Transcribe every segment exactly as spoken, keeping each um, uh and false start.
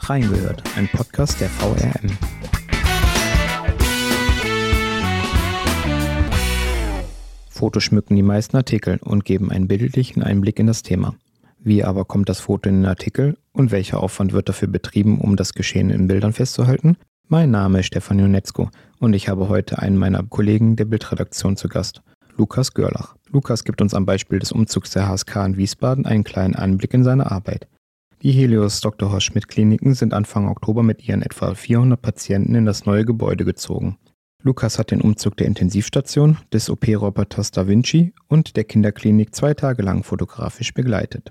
hast reingehört, ein Podcast der V R M. Fotos schmücken die meisten Artikel und geben einen bildlichen Einblick in das Thema. Wie aber kommt das Foto in den Artikel und welcher Aufwand wird dafür betrieben, um das Geschehen in Bildern festzuhalten? Mein Name ist Stefan Jonetzko und ich habe heute einen meiner Kollegen der Bildredaktion zu Gast, Lukas Görlach. Lukas gibt uns am Beispiel des Umzugs der H S K in Wiesbaden einen kleinen Einblick in seine Arbeit. Die Helios Doktor Horst Schmidt Kliniken sind Anfang Oktober mit ihren etwa vierhundert Patienten in das neue Gebäude gezogen. Lukas hat den Umzug der Intensivstation, des O P-Roboters Da Vinci und der Kinderklinik zwei Tage lang fotografisch begleitet.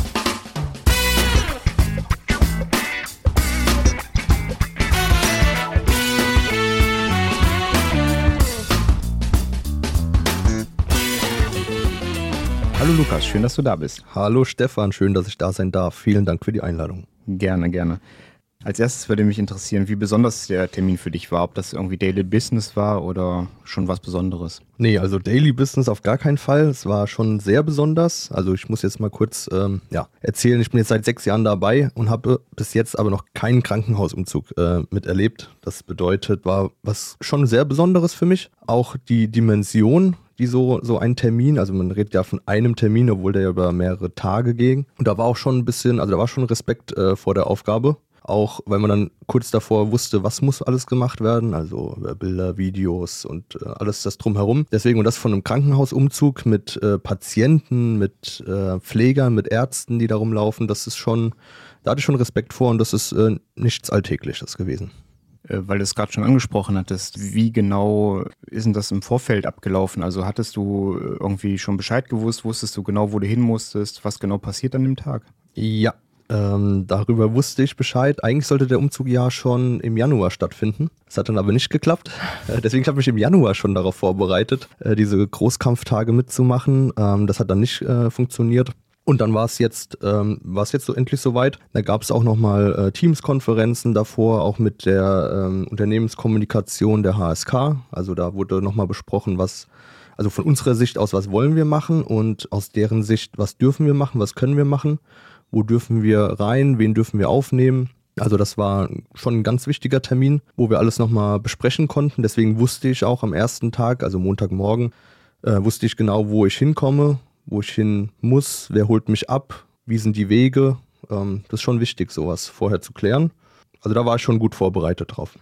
Hallo Lukas, schön, dass du da bist. Hallo Stefan, schön, dass ich da sein darf. Vielen Dank für die Einladung. Gerne, gerne. Als erstes würde mich interessieren, wie besonders der Termin für dich war, ob das irgendwie Daily Business war oder schon was Besonderes. Nee, also Daily Business auf gar keinen Fall. Es war schon sehr besonders. Also ich muss jetzt mal kurz ähm, ja, erzählen, ich bin jetzt seit sechs Jahren dabei und habe bis jetzt aber noch keinen Krankenhausumzug äh, miterlebt. Das bedeutet, war was schon sehr Besonderes für mich. Auch die Dimension, die so, so ein Termin, also man redet ja von einem Termin, obwohl der ja über mehrere Tage ging. Und da war auch schon ein bisschen, also da war schon Respekt äh, vor der Aufgabe. Auch weil man dann kurz davor wusste, was muss alles gemacht werden, also Bilder, Videos und äh, alles das drumherum. Deswegen, und das von einem Krankenhausumzug mit äh, Patienten, mit äh, Pflegern, mit Ärzten, die da rumlaufen, das ist schon, da hatte ich schon Respekt vor und das ist äh, nichts Alltägliches gewesen. Weil du es gerade schon angesprochen hattest, wie genau ist denn das im Vorfeld abgelaufen? Also hattest du irgendwie schon Bescheid gewusst, wusstest du genau, wo du hin musstest, was genau passiert an dem Tag? Ja. Ähm, darüber wusste ich Bescheid. Eigentlich sollte der Umzug ja schon im Januar stattfinden. Das hat dann aber nicht geklappt. Äh, deswegen habe ich mich im Januar schon darauf vorbereitet, äh, diese Großkampftage mitzumachen. Ähm, das hat dann nicht äh, funktioniert. Und dann war es jetzt, ähm, war es jetzt so endlich soweit. Da gab es auch nochmal äh, Teams-Konferenzen davor, auch mit der ähm, Unternehmenskommunikation der H S K. Also da wurde nochmal besprochen, was, also von unserer Sicht aus, was wollen wir machen und aus deren Sicht, was dürfen wir machen, was können wir machen. Wo dürfen wir rein, wen dürfen wir aufnehmen? Also das war schon ein ganz wichtiger Termin, wo wir alles nochmal besprechen konnten. Deswegen wusste ich auch am ersten Tag, also Montagmorgen, äh, wusste ich genau, wo ich hinkomme, wo ich hin muss, wer holt mich ab, wie sind die Wege. Ähm, das ist schon wichtig, sowas vorher zu klären. Also da war ich schon gut vorbereitet drauf.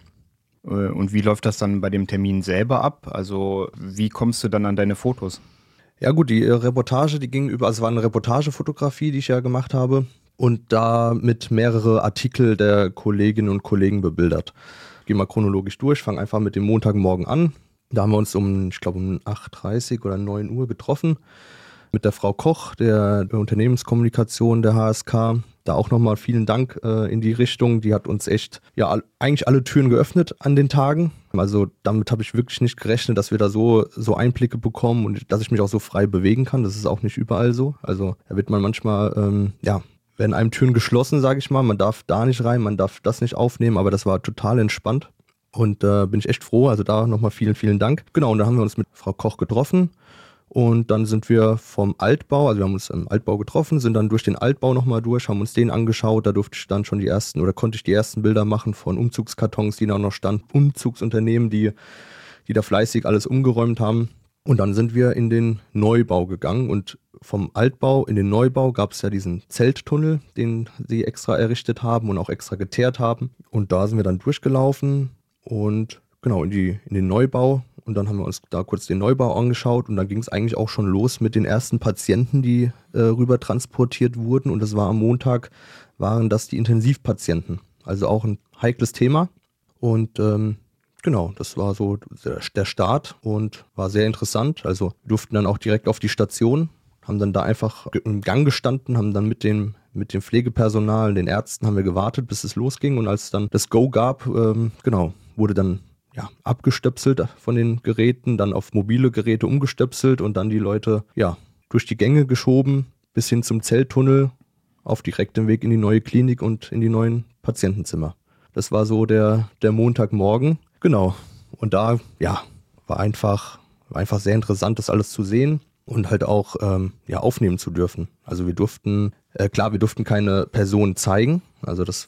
Und wie läuft das dann bei dem Termin selber ab? Also wie kommst du dann an deine Fotos? Ja gut, die Reportage, die ging über, also es war eine Reportagefotografie, die ich ja gemacht habe und damit mehrere Artikel der Kolleginnen und Kollegen bebildert. Ich gehe mal chronologisch durch, fange einfach mit dem Montagmorgen an. Da haben wir uns um, ich glaube um acht Uhr dreißig oder neun Uhr getroffen mit der Frau Koch, der, der Unternehmenskommunikation der H S K. Da auch nochmal vielen Dank äh, in die Richtung. Die hat uns echt, ja, all, eigentlich alle Türen geöffnet an den Tagen. Also damit habe ich wirklich nicht gerechnet, dass wir da so, so Einblicke bekommen und dass ich mich auch so frei bewegen kann. Das ist auch nicht überall so. Also da wird man manchmal, ähm, ja, werden einem Türen geschlossen, sage ich mal. Man darf da nicht rein, man darf das nicht aufnehmen, aber das war total entspannt. Und da äh, bin ich echt froh. Also da nochmal vielen, vielen Dank. Genau, und dann haben wir uns mit Frau Koch getroffen. Und dann sind wir vom Altbau, also wir haben uns im Altbau getroffen, sind dann durch den Altbau nochmal durch, haben uns den angeschaut. Da durfte ich dann schon die ersten, oder konnte ich die ersten Bilder machen von Umzugskartons, die da noch standen, Umzugsunternehmen, die, die da fleißig alles umgeräumt haben. Und dann sind wir in den Neubau gegangen und vom Altbau in den Neubau gab es ja diesen Zelttunnel, den sie extra errichtet haben und auch extra geteert haben. Und da sind wir dann durchgelaufen und genau in, die, in den Neubau. Und dann haben wir uns da kurz den Neubau angeschaut und dann ging es eigentlich auch schon los mit den ersten Patienten, die äh, rüber transportiert wurden. Und das war am Montag, waren das die Intensivpatienten. Also auch ein heikles Thema. Und ähm, genau, das war so der, der Start und war sehr interessant. Also wir durften dann auch direkt auf die Station, haben dann da einfach im Gang gestanden, haben dann mit dem, mit dem Pflegepersonal, den Ärzten haben wir gewartet, bis es losging. Und als es dann das Go gab, ähm, genau, wurde dann ja, abgestöpselt von den Geräten, dann auf mobile Geräte umgestöpselt und dann die Leute ja, durch die Gänge geschoben bis hin zum Zelttunnel auf direktem Weg in die neue Klinik und in die neuen Patientenzimmer. Das war so der, der Montagmorgen. Genau. Und da ja, war einfach, war einfach sehr interessant, das alles zu sehen und halt auch ähm, ja, aufnehmen zu dürfen. Also wir durften, äh, klar, wir durften keine Person zeigen. Also das war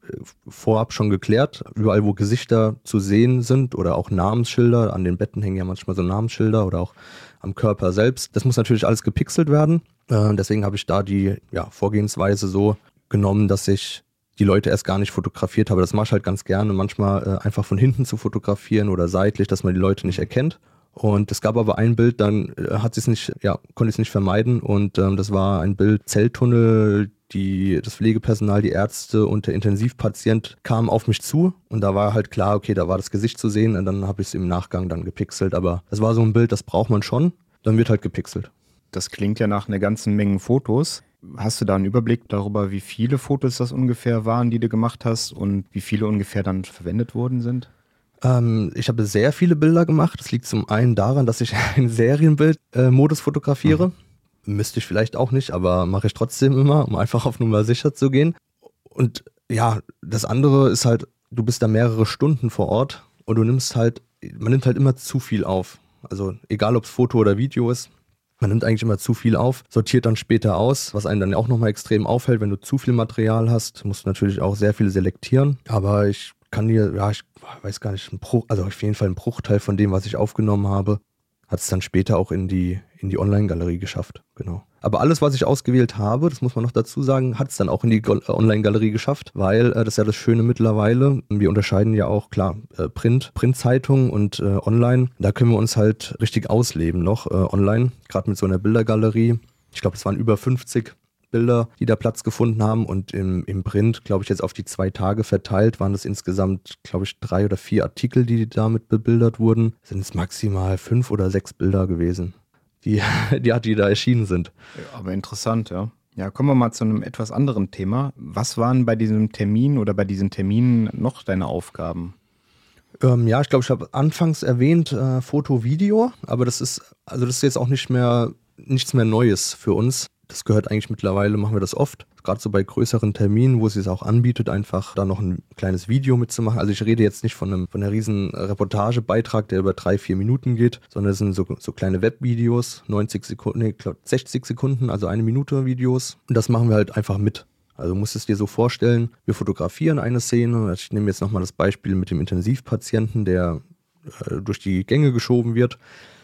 vorab schon geklärt. Überall, wo Gesichter zu sehen sind oder auch Namensschilder, an den Betten hängen ja manchmal so Namensschilder oder auch am Körper selbst. Das muss natürlich alles gepixelt werden. Äh, deswegen habe ich da die ja, Vorgehensweise so genommen, dass ich die Leute erst gar nicht fotografiert habe. Das mache ich halt ganz gerne, manchmal äh, einfach von hinten zu fotografieren oder seitlich, dass man die Leute nicht erkennt. Und es gab aber ein Bild, dann äh, hat es nicht, ja, konnte ich es nicht vermeiden und ähm, das war ein Bild Zelltunnel. Die, das Pflegepersonal, die Ärzte und der Intensivpatient kamen auf mich zu und da war halt klar, okay, da war das Gesicht zu sehen und dann habe ich es im Nachgang dann gepixelt, aber das war so ein Bild, das braucht man schon, dann wird halt gepixelt. Das klingt ja nach einer ganzen Menge Fotos. Hast du da einen Überblick darüber, wie viele Fotos das ungefähr waren, die du gemacht hast und wie viele ungefähr dann verwendet worden sind? Ähm, ich habe sehr viele Bilder gemacht. Das liegt zum einen daran, dass ich einen Serienbild-Modus fotografiere. Mhm. Müsste ich vielleicht auch nicht, aber mache ich trotzdem immer, um einfach auf Nummer sicher zu gehen. Und ja, das andere ist halt, du bist da mehrere Stunden vor Ort und du nimmst halt, man nimmt halt immer zu viel auf. Also egal, ob es Foto oder Video ist, man nimmt eigentlich immer zu viel auf, sortiert dann später aus, was einen dann auch nochmal extrem auffällt, wenn du zu viel Material hast, musst du natürlich auch sehr viel selektieren. Aber ich kann dir, ja, ich weiß gar nicht, ein Bruch, also auf jeden Fall ein Bruchteil von dem, was ich aufgenommen habe, hat es dann später auch in die, in die Online-Galerie geschafft, genau. Aber alles, was ich ausgewählt habe, das muss man noch dazu sagen, hat es dann auch in die Online-Galerie geschafft, weil äh, das ist ja das Schöne mittlerweile, wir unterscheiden ja auch, klar, äh, Print, Printzeitung und äh, Online, da können wir uns halt richtig ausleben noch äh, online, gerade mit so einer Bildergalerie. Ich glaube, es waren über fünfzig Bilder, die da Platz gefunden haben und im, im Print, glaube ich, jetzt auf die zwei Tage verteilt, waren es insgesamt, glaube ich, drei oder vier Artikel, die damit bebildert wurden. Sind es maximal fünf oder sechs Bilder gewesen, die, die, die da erschienen sind. Ja, aber interessant, ja. Ja, kommen wir mal zu einem etwas anderen Thema. Was waren bei diesem Termin oder bei diesen Terminen noch deine Aufgaben? Ähm, ja, ich glaube, ich habe anfangs erwähnt, äh, Foto, Video, aber das ist, also das ist jetzt auch nicht mehr, nichts mehr Neues für uns. Das gehört eigentlich mittlerweile, machen wir das oft, gerade so bei größeren Terminen, wo es sich auch anbietet, einfach da noch ein kleines Video mitzumachen. Also ich rede jetzt nicht von einem, von einer riesen Reportagebeitrag, der über drei, vier Minuten geht, sondern es sind so, so kleine Webvideos, neunzig Sekunden, nee, sechzig Sekunden, also eine Minute Videos. Und das machen wir halt einfach mit. Also du musst es dir so vorstellen, wir fotografieren eine Szene. Ich nehme jetzt nochmal das Beispiel mit dem Intensivpatienten, der äh, durch die Gänge geschoben wird.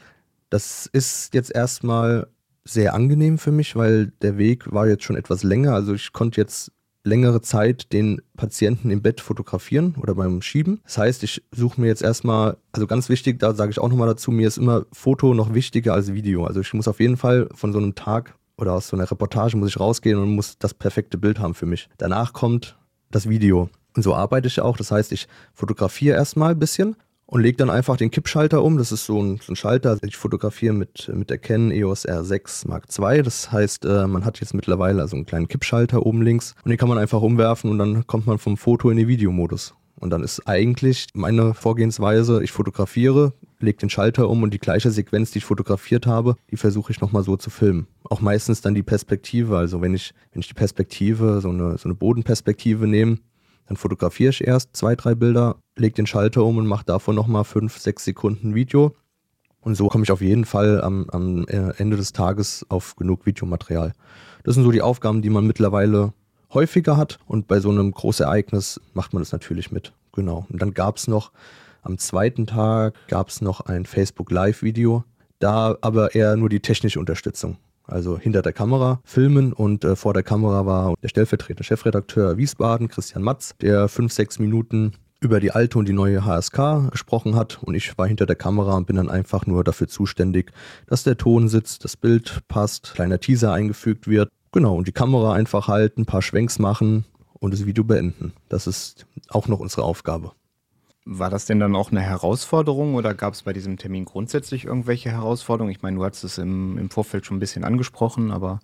Das ist jetzt erstmal sehr angenehm für mich, weil der Weg war jetzt schon etwas länger. Also ich konnte jetzt längere Zeit den Patienten im Bett fotografieren oder beim Schieben. Das heißt, ich suche mir jetzt erstmal, also ganz wichtig, da sage ich auch nochmal dazu, mir ist immer Foto noch wichtiger als Video. Also ich muss auf jeden Fall von so einem Tag oder aus so einer Reportage muss ich rausgehen und muss das perfekte Bild haben für mich. Danach kommt das Video. Und so arbeite ich auch. Das heißt, ich fotografiere erstmal ein bisschen und lege dann einfach den Kippschalter um. Das ist so ein, so ein Schalter. Ich fotografiere mit, mit der Canon E O S R sechs Mark zwei. Das heißt, äh, man hat jetzt mittlerweile also einen kleinen Kippschalter oben links und den kann man einfach umwerfen und dann kommt man vom Foto in den Videomodus. Und dann ist eigentlich meine Vorgehensweise, ich fotografiere, lege den Schalter um und die gleiche Sequenz, die ich fotografiert habe, die versuche ich nochmal so zu filmen. Auch meistens dann die Perspektive. Also wenn ich, wenn ich die Perspektive, so eine, so eine Bodenperspektive nehme, dann fotografiere ich erst zwei, drei Bilder, lege den Schalter um und mache davon nochmal fünf, sechs Sekunden Video. Und so komme ich auf jeden Fall am, am Ende des Tages auf genug Videomaterial. Das sind so die Aufgaben, die man mittlerweile häufiger hat. Und bei so einem Großereignis macht man das natürlich mit. Genau. Und dann gab es noch, am zweiten Tag gab es noch ein Facebook-Live-Video. Da aber eher nur die technische Unterstützung. Also hinter der Kamera filmen und äh, vor der Kamera war der stellvertretende Chefredakteur Wiesbaden, Christian Matz, der fünf, sechs Minuten über die alte und die neue H S K gesprochen hat und ich war hinter der Kamera und bin dann einfach nur dafür zuständig, dass der Ton sitzt, das Bild passt, kleiner Teaser eingefügt wird. Genau, und die Kamera einfach halten, ein paar Schwenks machen und das Video beenden. Das ist auch noch unsere Aufgabe. War das denn dann auch eine Herausforderung oder gab es bei diesem Termin grundsätzlich irgendwelche Herausforderungen? Ich meine, du hattest es im, im Vorfeld schon ein bisschen angesprochen, aber...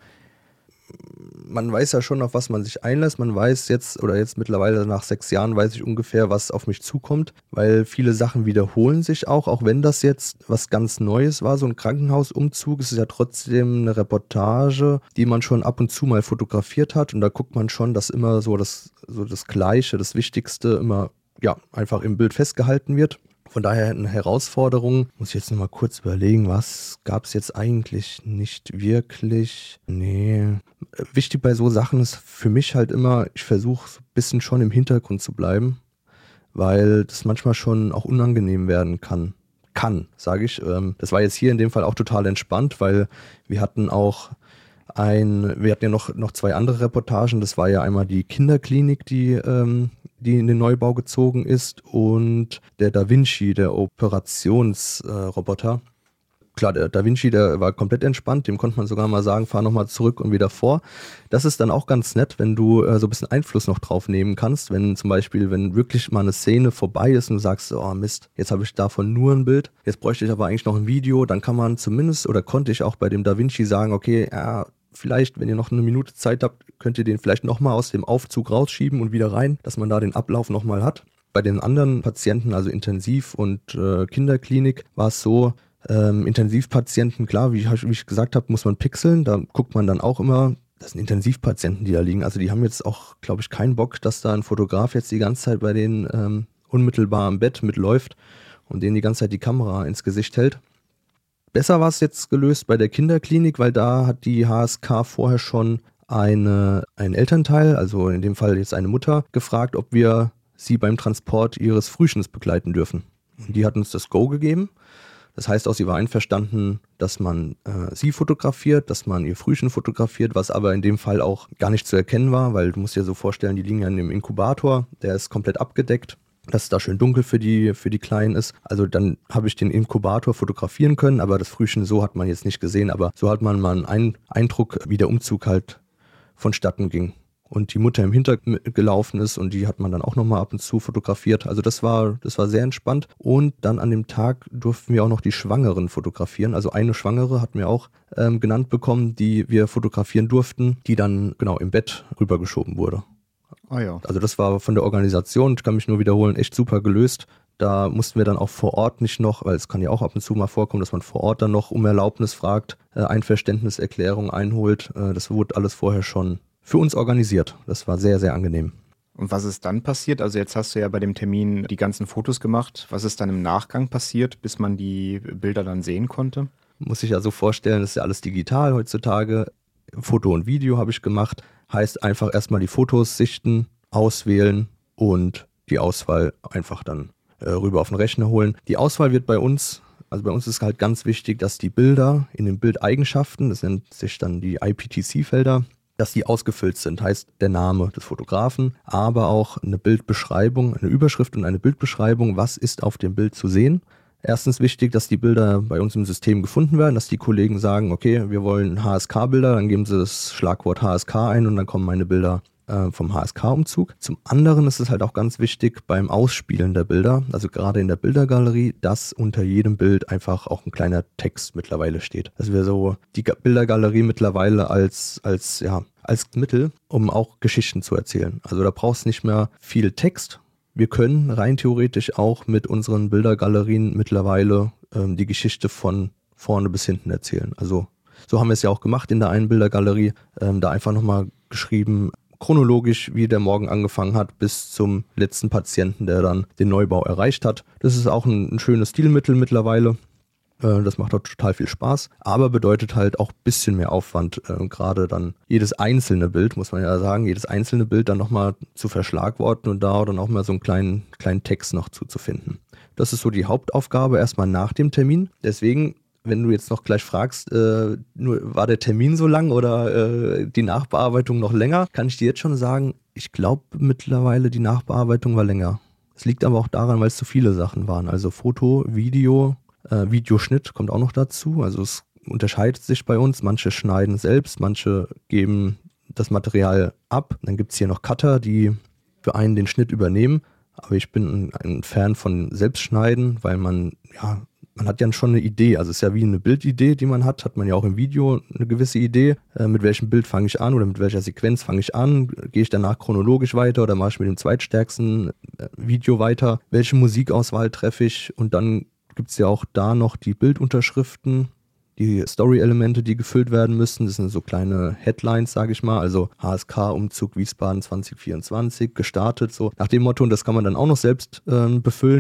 Man weiß ja schon, auf was man sich einlässt. Man weiß jetzt, oder jetzt mittlerweile nach sechs Jahren, weiß ich ungefähr, was auf mich zukommt, weil viele Sachen wiederholen sich auch, auch wenn das jetzt was ganz Neues war, so ein Krankenhausumzug. Es ist ja trotzdem eine Reportage, die man schon ab und zu mal fotografiert hat und da guckt man schon, dass immer so das, so das Gleiche, das Wichtigste immer ja, einfach im Bild festgehalten wird. Von daher eine Herausforderung, muss ich jetzt nochmal kurz überlegen, was gab es jetzt eigentlich nicht wirklich? Nee. Wichtig bei so Sachen ist für mich halt immer, ich versuche so ein bisschen schon im Hintergrund zu bleiben, weil das manchmal schon auch unangenehm werden kann. Kann, sage ich. Das war jetzt hier in dem Fall auch total entspannt, weil wir hatten auch ein, wir hatten ja noch, noch zwei andere Reportagen. Das war ja einmal die Kinderklinik, die, ähm, die in den Neubau gezogen ist, und der Da Vinci, der Operationsroboter. Äh, Klar, der Da Vinci, der war komplett entspannt, dem konnte man sogar mal sagen, fahr nochmal zurück und wieder vor. Das ist dann auch ganz nett, wenn du äh, so ein bisschen Einfluss noch drauf nehmen kannst, wenn zum Beispiel, wenn wirklich mal eine Szene vorbei ist und du sagst, oh Mist, jetzt habe ich davon nur ein Bild, jetzt bräuchte ich aber eigentlich noch ein Video, dann kann man zumindest, oder konnte ich auch bei dem Da Vinci sagen, okay, ja, vielleicht, wenn ihr noch eine Minute Zeit habt, könnt ihr den vielleicht nochmal aus dem Aufzug rausschieben und wieder rein, dass man da den Ablauf nochmal hat. Bei den anderen Patienten, also Intensiv- und äh, Kinderklinik, war es so, Ähm, Intensivpatienten, klar, wie ich, wie ich gesagt habe, muss man pixeln. Da guckt man dann auch immer, das sind Intensivpatienten, die da liegen. Also die haben jetzt auch, glaube ich, keinen Bock, dass da ein Fotograf jetzt die ganze Zeit bei denen ähm, unmittelbar am Bett mitläuft und denen die ganze Zeit die Kamera ins Gesicht hält. Besser war es jetzt gelöst bei der Kinderklinik, weil da hat die H S K vorher schon eine, einen Elternteil, also in dem Fall jetzt eine Mutter, gefragt, ob wir sie beim Transport ihres Frühchens begleiten dürfen. Und die hat uns das Go gegeben. Das heißt auch, sie war einverstanden, dass man äh, sie fotografiert, dass man ihr Frühchen fotografiert, was aber in dem Fall auch gar nicht zu erkennen war, weil du musst dir so vorstellen, die liegen ja in dem Inkubator, der ist komplett abgedeckt, dass es da schön dunkel für die, für die Kleinen ist. Also dann habe ich den Inkubator fotografieren können, aber das Frühchen so hat man jetzt nicht gesehen, aber so hat man mal einen Eindruck, wie der Umzug halt vonstatten ging. Und die Mutter im Hintergrund gelaufen ist und die hat man dann auch nochmal ab und zu fotografiert. Also das war, das war sehr entspannt. Und dann an dem Tag durften wir auch noch die Schwangeren fotografieren. Also eine Schwangere hatten wir auch ähm, genannt bekommen, die wir fotografieren durften, die dann genau im Bett rübergeschoben wurde. Oh ja. Also das war von der Organisation, ich kann mich nur wiederholen, echt super gelöst. Da mussten wir dann auch vor Ort nicht noch, weil es kann ja auch ab und zu mal vorkommen, dass man vor Ort dann noch um Erlaubnis fragt, äh, Einverständniserklärung einholt. Äh, das wurde alles vorher schon für uns organisiert. Das war sehr, sehr angenehm. Und was ist dann passiert? Also jetzt hast du ja bei dem Termin die ganzen Fotos gemacht. Was ist dann im Nachgang passiert, bis man die Bilder dann sehen konnte? Muss ich ja so vorstellen, das ist ja alles digital heutzutage. Foto und Video habe ich gemacht. Heißt einfach erstmal die Fotos sichten, auswählen und die Auswahl einfach dann äh, rüber auf den Rechner holen. Die Auswahl wird bei uns, also bei uns ist halt ganz wichtig, dass die Bilder in den Bildeigenschaften, das nennt sich dann die I P T C-Felder, dass die ausgefüllt sind, heißt der Name des Fotografen, aber auch eine Bildbeschreibung, eine Überschrift und eine Bildbeschreibung, was ist auf dem Bild zu sehen. Erstens wichtig, dass die Bilder bei uns im System gefunden werden, dass die Kollegen sagen, okay, wir wollen H S K-Bilder, dann geben sie das Schlagwort H S K ein und dann kommen meine Bilder äh, vom H S K-Umzug. Zum anderen ist es halt auch ganz wichtig beim Ausspielen der Bilder, also gerade in der Bildergalerie, dass unter jedem Bild einfach auch ein kleiner Text mittlerweile steht. Dass wir so die Bildergalerie mittlerweile als, als, ja, als Mittel, um auch Geschichten zu erzählen. Also da brauchst du nicht mehr viel Text. Wir können rein theoretisch auch mit unseren Bildergalerien mittlerweile ähm, die Geschichte von vorne bis hinten erzählen. Also so haben wir es ja auch gemacht in der einen Bildergalerie, ähm, da einfach nochmal geschrieben, chronologisch, wie der Morgen angefangen hat, bis zum letzten Patienten, der dann den Neubau erreicht hat. Das ist auch ein, ein schönes Stilmittel mittlerweile. Das macht dort total viel Spaß, aber bedeutet halt auch ein bisschen mehr Aufwand, äh, gerade dann jedes einzelne Bild, muss man ja sagen, jedes einzelne Bild dann nochmal zu verschlagworten und da dann auch mal so einen kleinen, kleinen Text noch zuzufinden. Das ist so die Hauptaufgabe erstmal nach dem Termin. Deswegen, wenn du jetzt noch gleich fragst, äh, nur, war der Termin so lang oder äh, die Nachbearbeitung noch länger, kann ich dir jetzt schon sagen, ich glaube mittlerweile die Nachbearbeitung war länger. Es liegt aber auch daran, weil es zu viele Sachen waren, also Foto, Video, Äh, Videoschnitt kommt auch noch dazu, also es unterscheidet sich bei uns, manche schneiden selbst, manche geben das Material ab, dann gibt es hier noch Cutter, die für einen den Schnitt übernehmen, aber ich bin ein, ein Fan von Selbstschneiden, weil man, ja, man hat ja schon eine Idee, also es ist ja wie eine Bildidee, die man hat, hat man ja auch im Video eine gewisse Idee, äh, mit welchem Bild fange ich an oder mit welcher Sequenz fange ich an, gehe ich danach chronologisch weiter oder mache ich mit dem zweitstärksten äh, Video weiter, welche Musikauswahl treffe ich und dann gibt es ja auch da noch die Bildunterschriften, die Story-Elemente, die gefüllt werden müssen. Das sind so kleine Headlines, sage ich mal. Also H S K-Umzug Wiesbaden zwanzig vierundzwanzig gestartet. So nach dem Motto, und das kann man dann auch noch selbst äh, befüllen.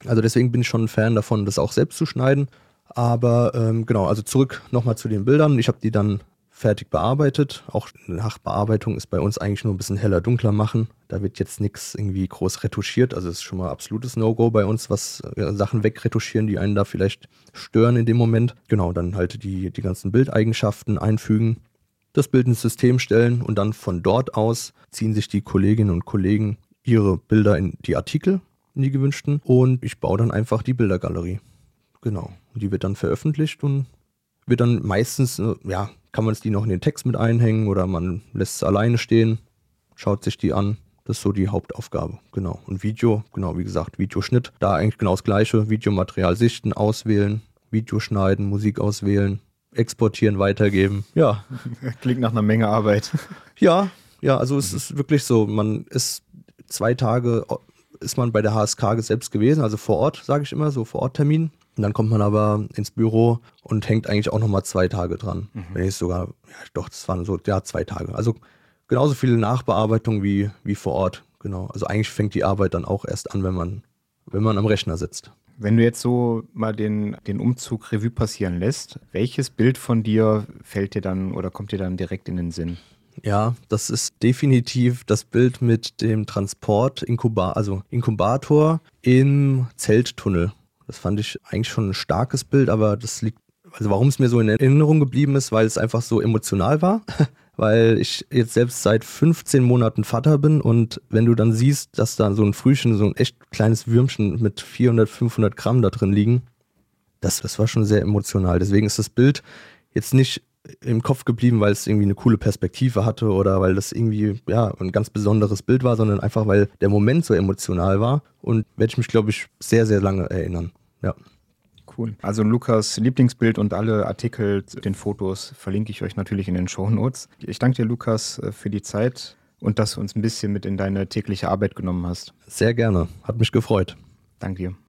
Also deswegen bin ich schon ein Fan davon, das auch selbst zu schneiden. Aber ähm, genau, also zurück nochmal zu den Bildern. Ich habe die dann fertig bearbeitet. Auch Nachbearbeitung ist bei uns eigentlich nur ein bisschen heller, dunkler machen. Da wird jetzt nichts irgendwie groß retuschiert. Also es ist schon mal absolutes No-Go bei uns, was äh, Sachen wegretuschieren, die einen da vielleicht stören in dem Moment. Genau, dann halt die, die ganzen Bildeigenschaften einfügen, das Bild ins System stellen und dann von dort aus ziehen sich die Kolleginnen und Kollegen ihre Bilder in die Artikel, in die gewünschten, und ich baue dann einfach die Bildergalerie. Genau, und die wird dann veröffentlicht und wird dann meistens, ja, kann man es die noch in den Text mit einhängen oder man lässt es alleine stehen, schaut sich die an. Das ist so die Hauptaufgabe, genau. Und Video, genau, wie gesagt, Videoschnitt, da eigentlich genau das Gleiche. Videomaterial sichten, auswählen, Video schneiden, Musik auswählen, exportieren, weitergeben. Ja. Klingt nach einer Menge Arbeit. Ja, ja, also es ist wirklich so, man ist zwei Tage, ist man bei der H S K selbst gewesen, also vor Ort, sage ich immer, so vor Ort Termin. Und dann kommt man aber ins Büro und hängt eigentlich auch nochmal zwei Tage dran. Mhm. Wenn ich sogar, ja doch, das waren so, ja, zwei Tage. Also genauso viele Nachbearbeitung wie, wie vor Ort. Genau. Also eigentlich fängt die Arbeit dann auch erst an, wenn man, wenn man am Rechner sitzt. Wenn du jetzt so mal den, den Umzug Revue passieren lässt, welches Bild von dir fällt dir dann oder kommt dir dann direkt in den Sinn? Ja, das ist definitiv das Bild mit dem Transport, Inkuba- also Inkubator im Zelttunnel. Das fand ich eigentlich schon ein starkes Bild, aber das liegt, also warum es mir so in Erinnerung geblieben ist, weil es einfach so emotional war, weil ich jetzt selbst seit fünfzehn Monaten Vater bin und wenn du dann siehst, dass da so ein Frühchen, so ein echt kleines Würmchen mit vierhundert, fünfhundert Gramm da drin liegen, das, das war schon sehr emotional. Deswegen ist das Bild jetzt nicht im Kopf geblieben, weil es irgendwie eine coole Perspektive hatte oder weil das irgendwie ja ein ganz besonderes Bild war, sondern einfach, weil der Moment so emotional war und werde ich mich, glaube ich, sehr, sehr lange erinnern. Ja. Cool. Also Lukas Lieblingsbild und alle Artikel, den Fotos verlinke ich euch natürlich in den Shownotes. Ich danke dir, Lukas, für die Zeit und dass du uns ein bisschen mit in deine tägliche Arbeit genommen hast. Sehr gerne. Hat mich gefreut. Danke dir.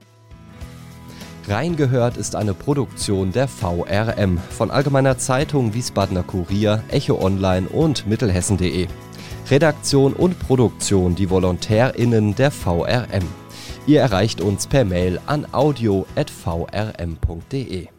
Reingehört ist eine Produktion der V R M von Allgemeiner Zeitung, Wiesbadener Kurier, Echo Online und Mittelhessen punkt de. Redaktion und Produktion die VolontärInnen der V R M. Ihr erreicht uns per Mail an audio at v r m punkt de.